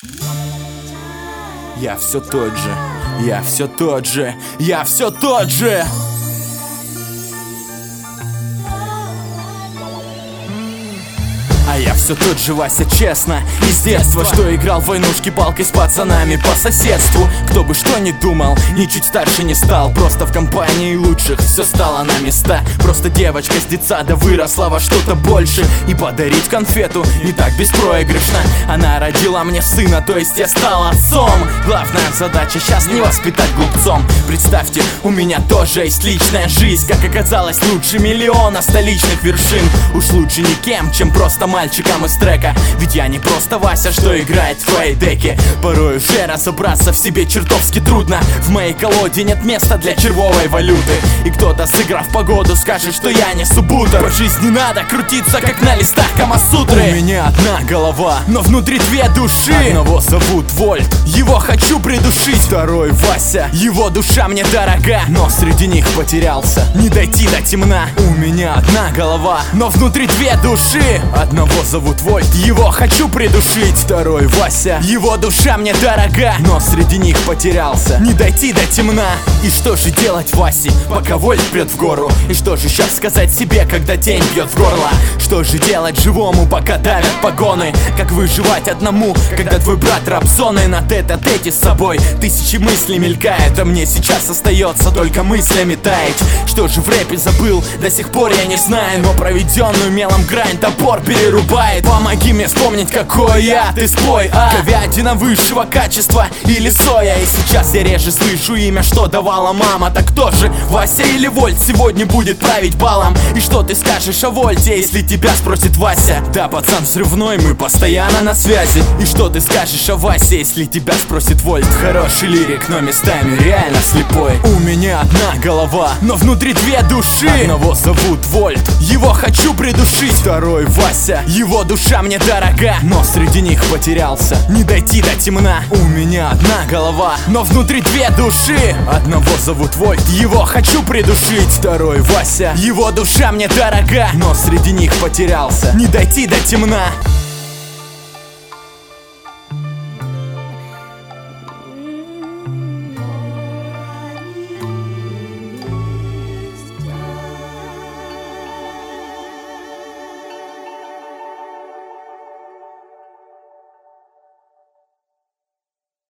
Я все тот же, я все тот же, я все тот же. А я все тот же Вася, честно, из детства, что играл в войнушки палкой с пацанами по соседству. Кто бы что ни думал, ни чуть старше не стал. Просто в компании лучших все стало на места. Просто девочка с детсада выросла во что-то больше. И подарить конфету не так беспроигрышно. Она родила мне сына, то есть я стал отцом. Главная задача сейчас не воспитать глупцом. Представьте, у меня тоже есть личная жизнь. Как оказалось, лучше миллиона столичных вершин. Уж лучше никем, чем просто мальчикам из трека. Ведь я не просто Вася, что играет в твоей деке. Порой уже разобраться в себе чертовски трудно. В моей колоде нет места для червовой валюты. И кто-то, сыграв погоду, скажет, что я не субутер. По жизни надо крутиться, как на листах Камасутры. У меня одна голова, но внутри две души. Одного зовут Вольт, его хочу придушить. Второй Вася, его душа мне дорога, но среди них потерялся, не дойти до темна. У меня одна голова, но внутри две души. Одного зовут Вольт, его хочу придушить. Второй Вася, его душа мне дорога, но среди них потерялся, не дойти до темна. И что же делать Васе, пока Вольт прет в гору? И что же сейчас сказать себе, когда тень бьет в горло? Что же делать живому, пока давят погоны? Как выживать одному, когда твой брат рабзоны? На тет-а-тете с собой тысячи мыслей мелькает, а мне сейчас остается только мыслями таять. Что же в рэпе забыл, до сих пор я не знаю, но проведенную мелом грань топор перерубает. Помоги мне вспомнить, какой я, ты спой, говядина высшего качества или соя? И сейчас я реже слышу имя, что давала мама. Так кто же, Вася или Вольт, сегодня будет править балом? И что ты скажешь о Вольте, если тебя спросит Вася? Да, пацан взрывной, мы постоянно на связи. И что ты скажешь о Васе, если тебя спросит Вольт? Хороший лирик, но местами реально слепой. У меня одна голова, но внутри две души. Одного зовут Вольт, его хочу придушить. Второй Вася, его душа мне дорога, но среди них потерялся, не дойти до темна. У меня одна голова, но внутри две души. Одного зовут Вольт, его хочу придушить. Второй Вася, его душа мне дорога, но среди них потерялся, не дойти до темна.